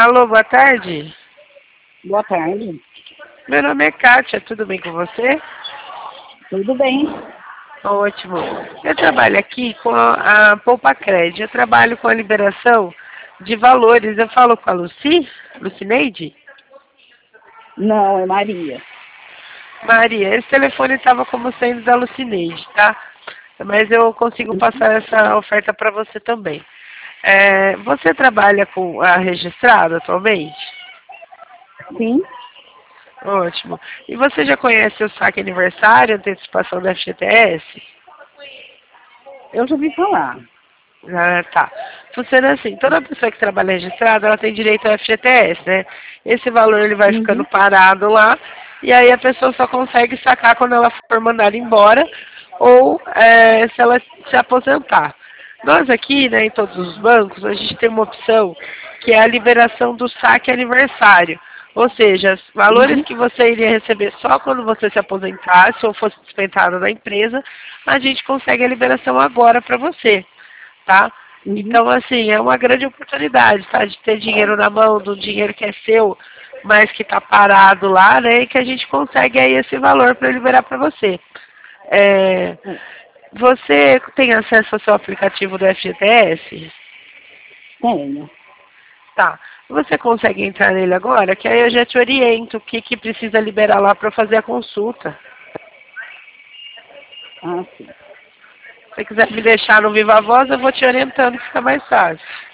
Alô, boa tarde. Boa tarde. Meu nome é Kátia, tudo bem com você? Tudo bem? Ótimo. Eu trabalho aqui com a Poupa Cred. Eu trabalho com a liberação de valores. Eu falo com a Lucineide? Não, é Maria. Maria, esse telefone estava como sendo da Lucineide, tá? Mas eu consigo passar essa oferta para você também. Você trabalha com a registrada atualmente? Sim, Ótimo. E você já conhece o saque aniversário, antecipação da FGTS? eu já ouvi falar. Ah, tá. Funciona assim, toda pessoa que trabalha registrada, ela tem direito ao FGTS, né? Esse valor ele vai ficando Uhum. parado lá, e aí a pessoa só consegue sacar quando ela for mandada embora, ou se ela se aposentar. Nós aqui, né, em todos os bancos, a gente tem uma opção que é a liberação do saque aniversário. Ou seja, os valores Uhum. que você iria receber só quando você se aposentasse ou fosse dispensado da empresa, a gente consegue a liberação agora para você, tá? Uhum. Então, assim, é uma grande oportunidade, tá? De ter dinheiro na mão, do dinheiro que é seu, mas que está parado lá, né? E que a gente consegue aí esse valor para liberar para você. É, você tem acesso ao seu aplicativo do FGTS? Tenho. Tá. Você consegue entrar nele agora? Que aí eu já te oriento o que precisa liberar lá para fazer a consulta. Ah, sim. Se você quiser me deixar no Viva Voz, eu vou te orientando que fica mais fácil.